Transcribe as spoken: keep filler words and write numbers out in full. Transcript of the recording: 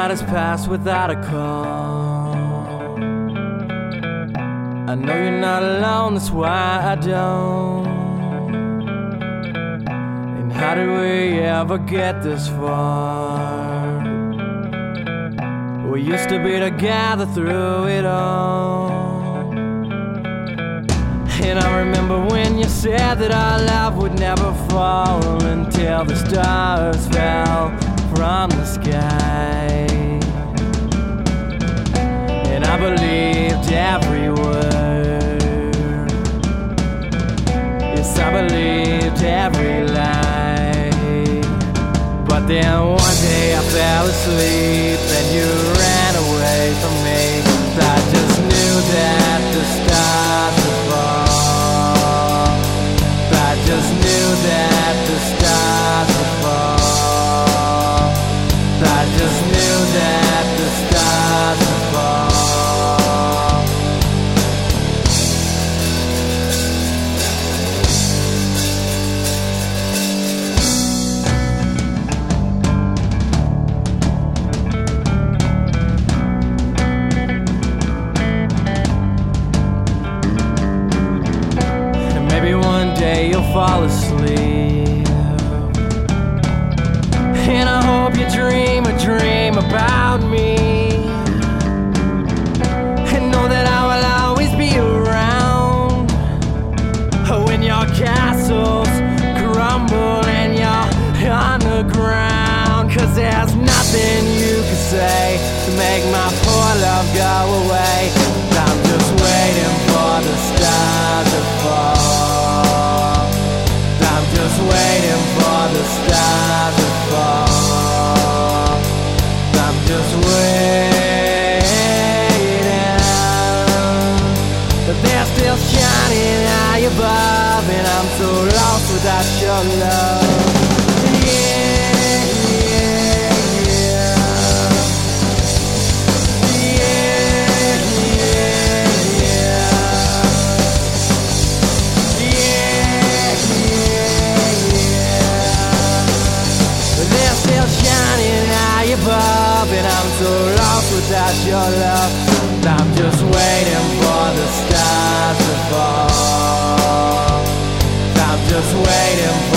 night has passed without a call. I know you're not alone, that's why I don't. And how did we ever get this far? We used to be together through it all. And I remember when you said that our love would never fall until the stars fell from the sky. And I believed every word. Yes, I believed every lie. But then one day I fell asleep and you ran away from me. I just knew that the stars would fall. I just knew that the stars would fall. I just knew that the stars would fall. And maybe one day you'll fall asleep, and I hope you dream a dream about me, and know that I will always be around when your castles crumble and you're on the ground. Cause there's nothing you can say to make my poor love go away. I'm just waiting for the stars to fall. I'm just waiting for the stars to fall. I'm just waiting, but they're still shining high above, and I'm so lost without your love. Yeah, yeah, yeah. Yeah, yeah, yeah. Yeah, yeah, yeah. But they're still shining high above, and I'm so lost without your love. I'm just waiting for the stars to fall. I'm just waiting for